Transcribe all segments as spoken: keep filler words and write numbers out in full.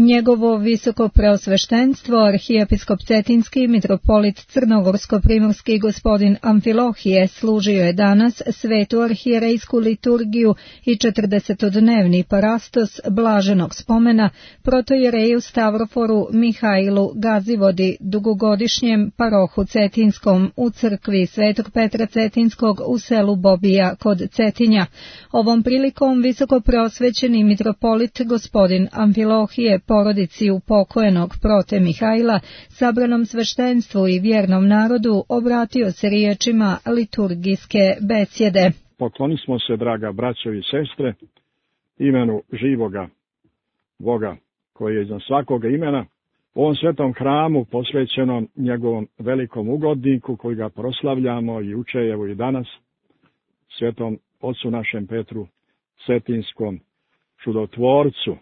Njegovo visoko preosveštenstvo, arhijepiskop Cetinski, mitropolit Crnogorsko-primorski gospodin Amfilohije, služio je danas svetu arhijerejsku liturgiju i četrdesetodnevni parastos blaženog spomena protojereju Stavroforu Mihajlu Gazivodi, dugogodišnjem parohu Cetinskom u crkvi Svetog Petra Cetinskog u selu Bobija kod Cetinja. Ovom prilikom visoko preosvećeni mitropolit gospodin Amfilohije porodici upokojenog prote Mihajla, sabranom sveštenstvu i vjernom narodu obratio se riječima liturgijske besjede. Poklonimo se, draga braćo i sestre, imenu živoga Boga koji je iznad svakoga imena, u ovom svetom hramu posvećenom njegovom velikom ugodniku koji ga proslavljamo i učejevo i danas, svetom ocu našem Petru Cetinskom, čudotvorcu.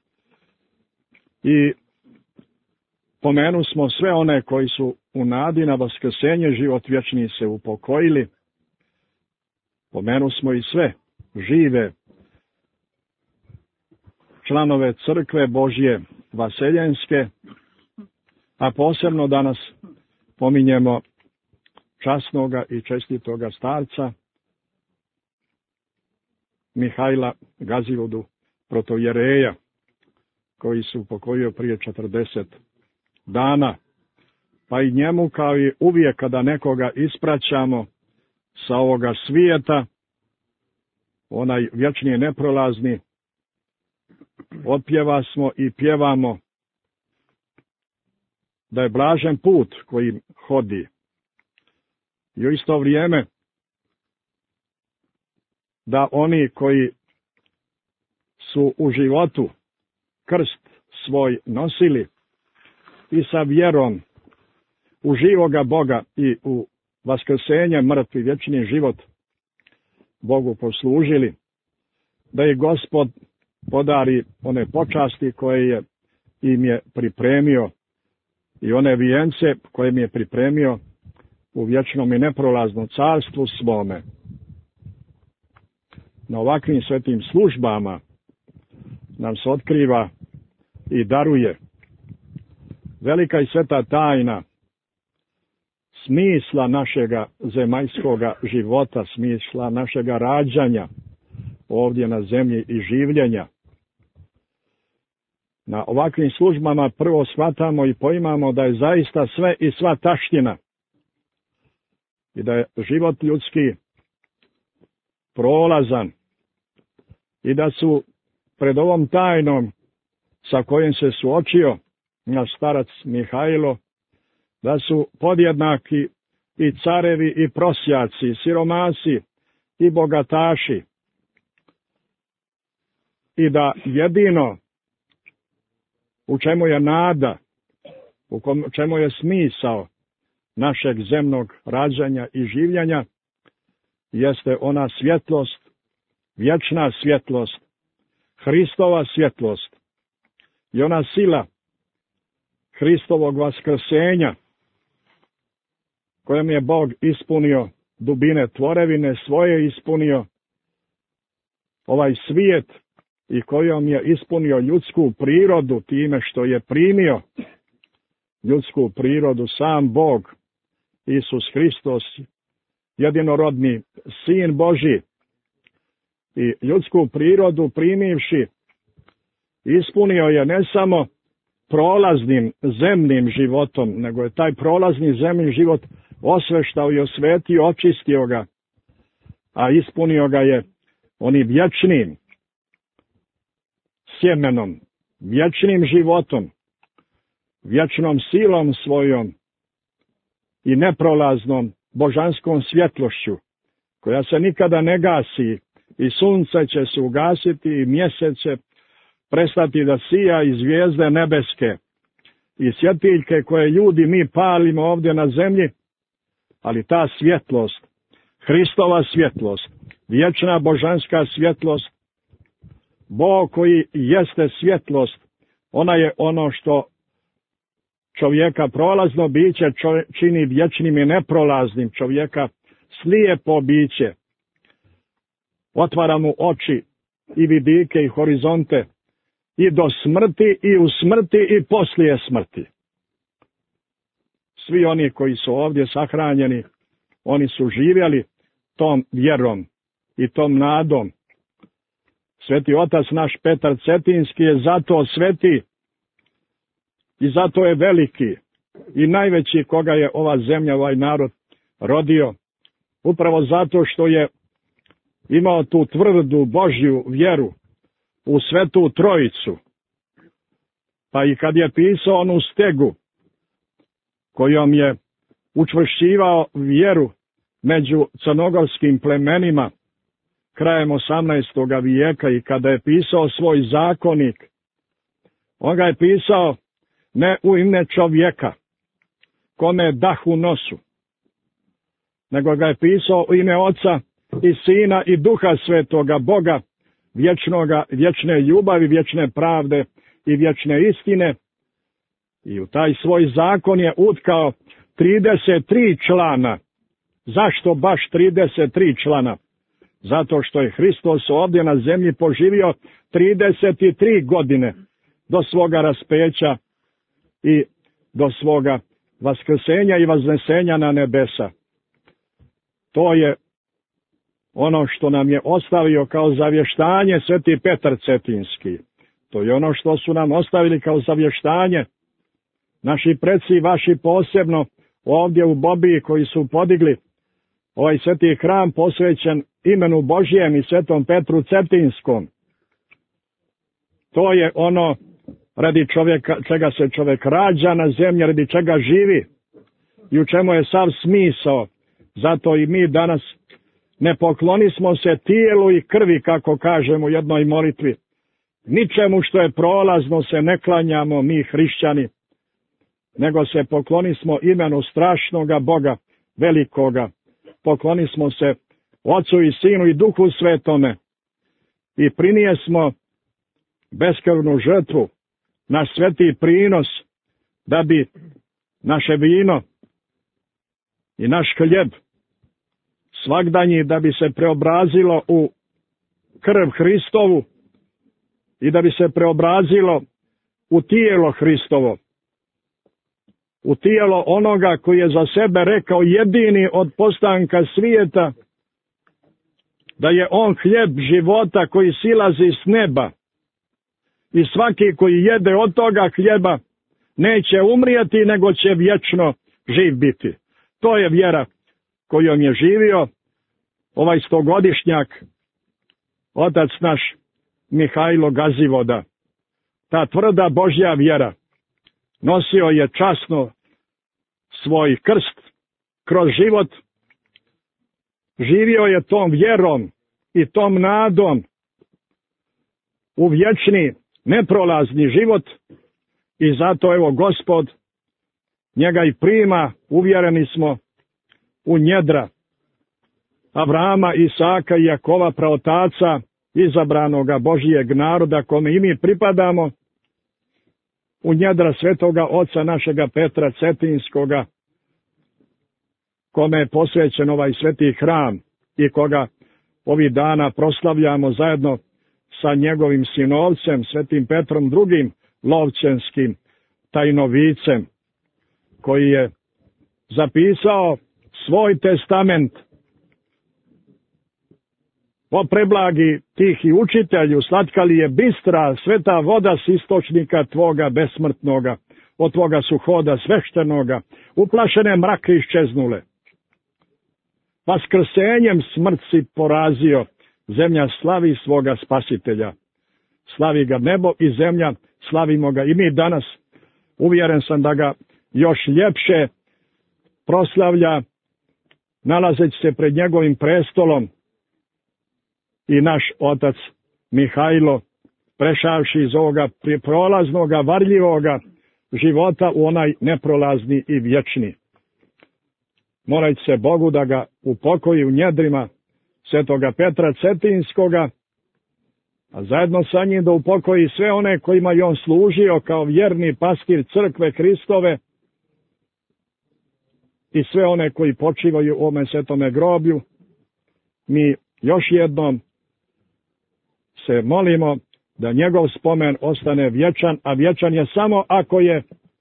I pomenu smo sve one koji su u nadi na vaskrsenje život vječni se upokojili. Pomenu smo i sve žive članove crkve Božje vaseljenske, a posebno danas pominjemo časnoga i čestitoga starca Mihajla Gazivodu, protojereja, koji se upokojio prije četrdeset dana. Pa i njemu, kao i uvijek kada nekoga ispraćamo sa ovoga svijeta, onaj vječni i neprolazni, otpjeva smo i pjevamo da je blažen put kojim hodi. I u isto vrijeme da oni koji su u životu krst svoj nosili i sa vjerom u živoga Boga i u vaskrsenje mrtvi vječni život Bogu poslužili, da je Gospod podari one počasti koje je im je pripremio i one vijence koje mi je pripremio u vječnom i neprolaznom carstvu svome. Na ovakvim svetim službama nam se otkriva i daruje velika i sveta tajna smisla našega zemaljskoga života, smisla našega rađanja ovdje na zemlji i življenja. Na ovakvim službama prvo shvatamo i poimamo da je zaista sve i sva taština i da je život ljudski prolazan i da su pred ovom tajnom sa kojim se suočio naš starac Mihajlo, da su podjednaki i carevi i prosjaci, siromasi i bogataši i da jedino u čemu je nada, u čemu je smisao našeg zemnog rađanja i življenja, jeste ona svjetlost, vječna svjetlost, Hristova svjetlost i ona sila Hristovog vaskrsenja kojom je Bog ispunio dubine tvorevine svoje, ispunio ovaj svijet i kojom je ispunio ljudsku prirodu time što je primio ljudsku prirodu sam Bog, Isus Hristos, jedinorodni Sin Božji, i ljudsku prirodu primivši ispunio je ne samo prolaznim zemnim životom, nego je taj prolazni zemni život osveštao i osvetio, očistio ga, a ispunio ga je onim vječnim sjemenom, vječnim životom, vječnom silom svojom i neprolaznom božanskom svjetlošću, koja se nikada ne gasi, i sunce će se ugasiti i mjesec će prestati da sija i zvijezde nebeske i svjetiljke koje ljudi mi palimo ovdje na zemlji, ali ta svjetlost, Hristova svjetlost, vječna božanska svjetlost, Bog koji jeste svjetlost, ona je ono što čovjeka prolazno biće čini vječnim i neprolaznim, čovjeka slijepo biće, otvara mu oči i vidike i horizonte i do smrti i u smrti i poslije smrti. Svi oni koji su ovdje sahranjeni, oni su živjeli tom vjerom i tom nadom. Sveti otac naš Petar Cetinski je zato sveti i zato je veliki i najveći koga je ova zemlja, ovaj narod rodio. Upravo zato što je imao tu tvrdu Božju vjeru u Svetu Trojicu. Pa i kad je pisao onu stegu kojom je učvršćivao vjeru među crnogorskim plemenima krajem osamnaestog vijeka i kada je pisao svoj zakonik, on ga je pisao ne u ime čovjeka, kome je dah u nosu, nego ga je pisao u ime Oca i Sina i Duha Svetoga, Boga, vječnoga, vječne ljubavi, vječne pravde i vječne istine. I u taj svoj zakon je utkao trideset tri člana. Zašto baš trideset tri člana? Zato što je Hristos ovdje na zemlji poživio trideset tri godine do svoga raspeća i do svoga vaskrsenja i vaznesenja na nebesa. To je ono što nam je ostavio kao zavještanje sveti Petar Cetinski. To je ono što su nam ostavili kao zavještanje naši preci, vaši posebno ovdje u Bobiji koji su podigli ovaj sveti hram posvećen imenu Božjem i svetom Petru Cetinskom. To je ono radi čovjeka, čega se čovjek rađa na zemlji, radi čega živi i u čemu je sav smisao. Zato i mi danas ne poklonismo se tijelu i krvi, kako kažemo u jednoj molitvi. Ničemu što je prolazno se ne klanjamo mi hrišćani, nego se poklonismo imenu strašnoga Boga, velikoga. Poklonismo se Ocu i Sinu i Duhu Svetome i prinijesmo beskrvnu žrtvu, naš sveti prinos, da bi naše vino i naš hljeb svagdanji da bi se preobrazilo u krv Hristovu i da bi se preobrazilo u tijelo Hristovo, u tijelo onoga koji je za sebe rekao jedini od postanka svijeta da je on hljeb života koji silazi s neba i svaki koji jede od toga hljeba neće umrijeti nego će vječno živ biti. To je vjera kojom je živio ovaj stogodišnjak, otac naš Mihajlo Gazivoda. Ta tvrda Božja vjera nosio je časno svoj krst kroz život, živio je tom vjerom i tom nadom u vječni, neprolazni život i zato evo Gospod njega i prima, uvjereni smo, u njedra Avrama, Isaka i Jakova, praotaca izabranoga Božijeg naroda kome i mi pripadamo, u njedra svetoga oca našega Petra Cetinskoga, kome je posvećen ovaj sveti hram i koga ovih dana proslavljamo zajedno sa njegovim sinovcem, svetim Petrom drugim Lovćenskim tajnovicem, koji je zapisao svoj testament. O preblagi tihi učitelju, slatka li je bistra sveta voda s istočnika tvoga besmrtnoga, od tvoga suhoda sveštenoga, uplašene mrake iščeznule. Vaskrsenjem smrt si porazio, zemlja slavi svoga spasitelja. Slavi ga nebo i zemlja, slavimo ga i mi danas. Uvjeren sam da ga još ljepše proslavlja, nalazeći se pred njegovim prestolom, i naš otac Mihajlo, prešavši iz ovoga prolaznoga, varljivoga života u onaj neprolazni i vječni. Molajte se Bogu da ga upokoji u njedrima svetoga Petra Cetinskoga, a zajedno sa njim da upokoji sve one kojima je on služio kao vjerni pastir crkve Hristove i sve one koji počivaju u ovome svetome groblju. Mi još jednom se molimo da njegov spomen ostane vječan, a vječan je samo ako je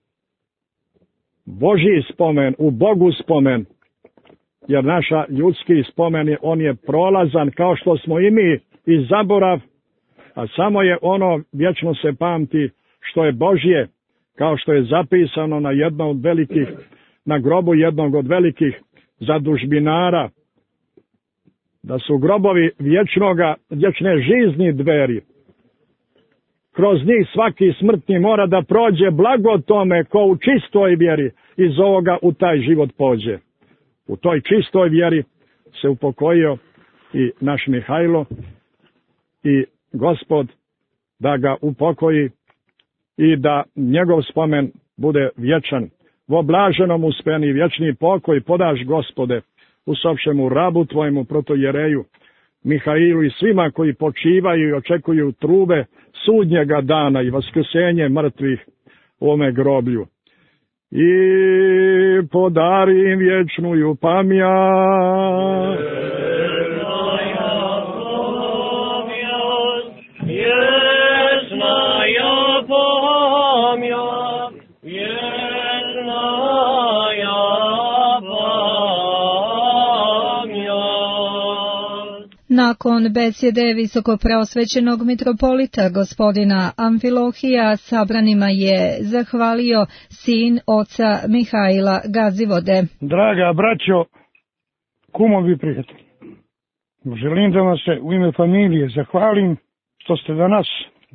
Božji spomen, u Bogu spomen, jer naša ljudski spomen je, on je prolazan kao što smo i mi i zaborav, a samo je ono vječno se pamti što je Božje, kao što je zapisano na jednom od velikih, na grobu jednog od velikih zadužbinara, da su grobovi vječnoga, vječne žizni dveri. Kroz njih svaki smrtni mora da prođe, blago tome ko u čistoj vjeri iz ovoga u taj život pođe. U toj čistoj vjeri se upokojio i naš Mihajlo i Gospod da ga upokoji i da njegov spomen bude vječan. Vo blaženom uspeni vječni pokoj podaš, Gospode, usopšemu rabu tvojemu protojereju Mihailu i svima koji počivaju i očekuju trube sudnjega dana i vaskrsenje mrtvih u ome groblju. I podari im vječnuju pamjat. Nakon besjede visokopreosvećenog mitropolita gospodina Amfilohija sabranima je zahvalio sin oca Mihajla Gazivode. Draga braćo, kumovi prijatelji, želim da vam se u ime familije zahvalim što ste danas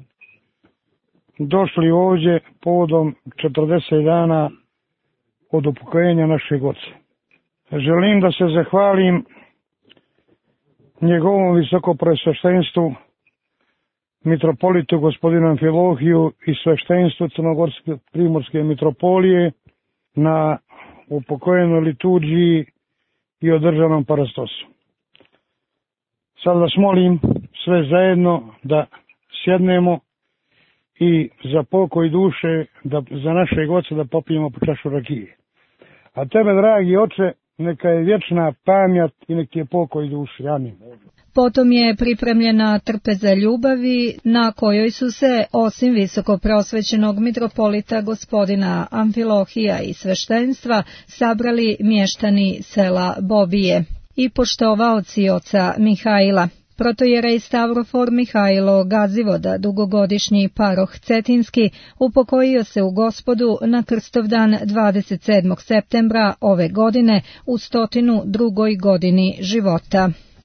došli ovdje povodom četrdeset dana od upokojenja našeg oca. Želim da se zahvalim njegovom visokopreosveštenstvu mitropolitu gospodinu Amfilohiju i sveštenstvu Crnogorske primorske mitropolije na upokojenoj liturgiji i održanom parastosu. Sad vas molim sve zajedno da sjednemo i za pokoj duše, da, za našeg oca da popijemo po čašu rakije. A tebe, dragi oče, neka je vječna pamjat i nek je pokoj duši. Amin. Potom je pripremljena trpeza ljubavi na kojoj su se, osim visokopreosvećenog mitropolita gospodina Amfilohija i sveštenstva, sabrali mještani sela Bobije i poštovaoci oca Mihajla. Protojerej Stavrofor Mihajlo Gazivoda, dugogodišnji paroh cetinski, upokojio se u Gospodu na Krstovdan dvadeset sedmog septembra ove godine u sto drugoj godini života.